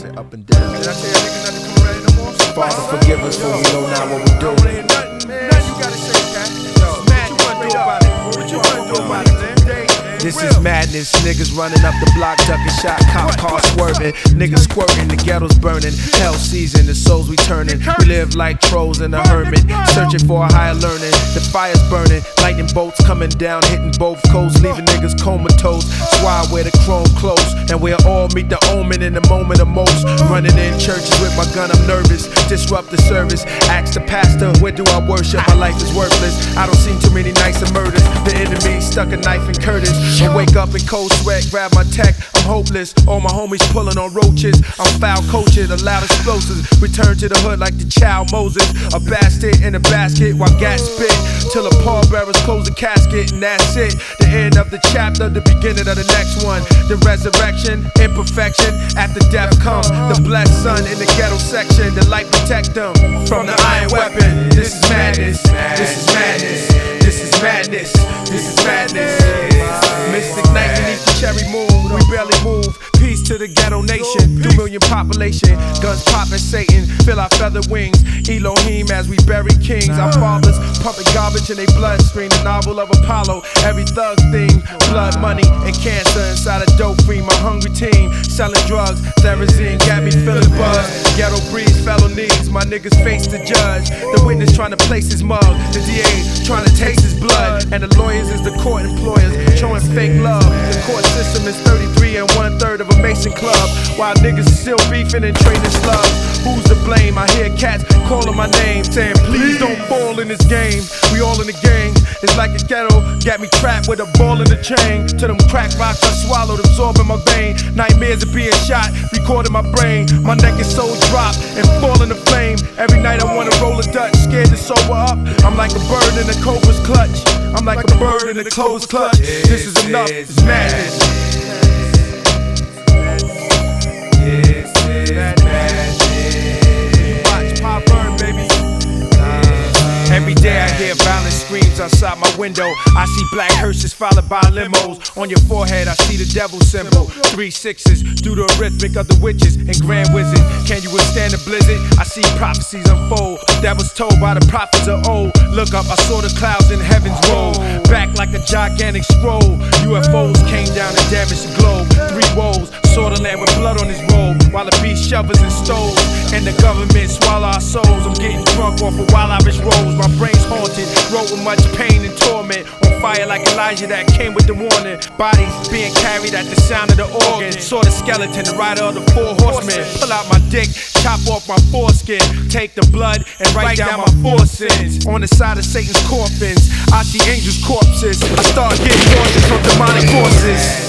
say up and down. Did I say that niggas not to come around no more? Father, forgive us for we know not what we do. Nothing you gotta say, Cat. What you wanna do about it? What you wanna do about it, man? This is madness, niggas running up the block, ducking shot, cop cars swerving, niggas squirting, the ghetto's burning, hell season, the souls returning. We live like trolls in a hermit, searching for a higher learning. The fire's burning, lightning bolts coming down, hitting both coasts, leaving niggas comatose. That's why I wear the chrome clothes, and we'll all meet the omen in the moment of most. Running in churches with my gun, I'm nervous, disrupt the service. Ask the pastor, where do I worship? My life is worthless, I don't see too many nights of murders. The enemy stuck a knife in Curtis. I wake up in cold sweat, grab my tech, I'm hopeless. All my homies pulling on roaches. I'm foul coaching, the loud explosives. Return to the hood like the child Moses. A bastard in a basket while gas spit. Till the pallbearers close the casket, and that's it. The end of the chapter, the beginning of the next one. The resurrection, imperfection, after death come. The blessed son in the ghetto section, the light protect them from the iron weapon. This is madness, this is madness, this is madness, this is madness. Mystic night beneath the cherry moon, we barely move. Peace to the ghetto nation, 2 million population. Guns popping Satan, fill our feather wings. Elohim as we bury kings. Our fathers pumping garbage in their bloodstream. The novel of Apollo, every thug theme. Blood, money, and cancer inside a dope frame. A hungry team, selling drugs. Therazine got me feeling buzzed. Ghetto breeds, felonies, my niggas face the judge. The witness trying to place his mug. The DA trying to taste his blood. And the lawyers is the court employers, showing fake love. The court system is 33 and 1/3 of a Mason club, while niggas still beefing and trading slugs. Who's to blame? I hear cats calling my name, saying please don't fall in this game. We all in the gang. It's like a ghetto, got me trapped with a ball in the chain. To them crack rocks I swallowed, absorbing my vein. Nightmares of being shot, recording my brain. My neck is so dropped and falling to flame. Every night I wanna roll a Dutch, scared to sober up. I'm like a bird in a cobra's clutch. I'm like a bird in a clover's clutch. This is enough, it's madness. This is madness. Watch Pop burn, baby. Every day I hear violent screams outside my window. I see black hearses followed by limos. On your forehead I see the devil symbol. 3 6s, do the rhythmic of the witches and grand wizard. Can you withstand the blizzard? I see prophecies unfold that was told by the prophets of old. Look up, I saw the clouds in heaven's roll. Back like a gigantic scroll. UFOs came down and damaged the globe. 3 woes, saw the land with blood on his robe. While the beast shovels and stoves, and the government swallow our souls. I'm getting drunk off of Wild Irish Rose. My brain's haunted, wrote with much pain and torment. On fire like Elijah that came with the warning. Bodies being carried at the sound of the organ. Saw the skeleton, the rider of the 4 horsemen. Pull out my dick, chop off my foreskin. Take the blood and write down my 4 sins. On the side of Satan's coffins, I see angels' corpses. I start getting voices from demonic forces.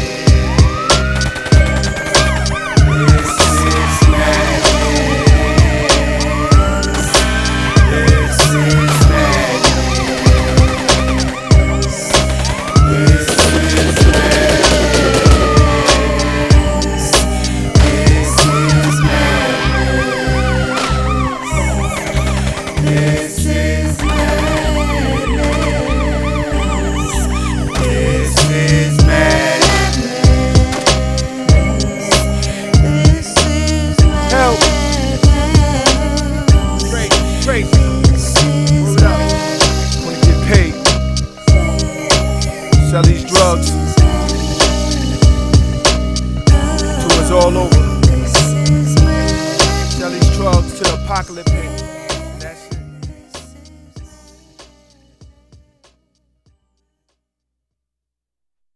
Sell these drugs to us all over. Sell these drugs to the apocalypse.